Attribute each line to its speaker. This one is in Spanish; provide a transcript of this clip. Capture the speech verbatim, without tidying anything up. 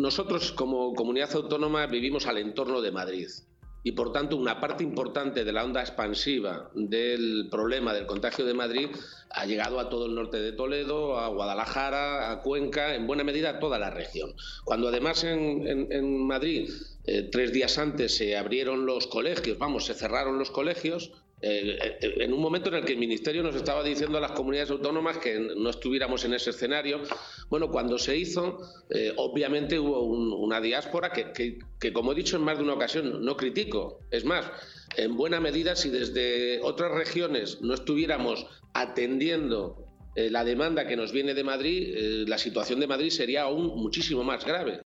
Speaker 1: nosotros como comunidad autónoma vivimos al entorno de Madrid y, por tanto, una parte importante de la onda expansiva del problema del contagio de Madrid ha llegado a todo el norte de Toledo, a Guadalajara, a Cuenca, en buena medida a toda la región. Cuando además en, en, en Madrid, eh, tres días antes se abrieron los colegios, vamos, se cerraron los colegios, Eh, en un momento en el que el Ministerio nos estaba diciendo a las comunidades autónomas que no estuviéramos en ese escenario. Bueno, cuando se hizo, eh, obviamente hubo un, una diáspora que, que, que, como he dicho en más de una ocasión, no critico. Es más, en buena medida, si desde otras regiones no estuviéramos atendiendo eh, la demanda que nos viene de Madrid, eh, la situación de Madrid sería aún muchísimo más grave.